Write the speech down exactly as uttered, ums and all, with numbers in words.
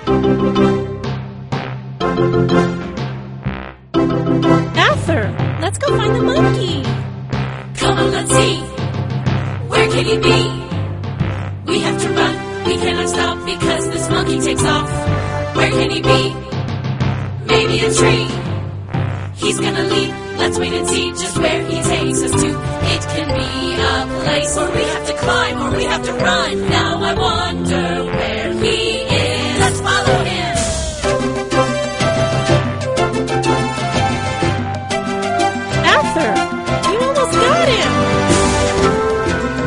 Arthur, let's go find the monkey. Come on, let's see. Where can he be? We have to run, we cannot stop because this monkey takes off. Where can he be? Maybe a tree. He's gonna leap, let's wait and see just where he takes us to. It can be a place where we have to climb or we have to run. Now I wonder where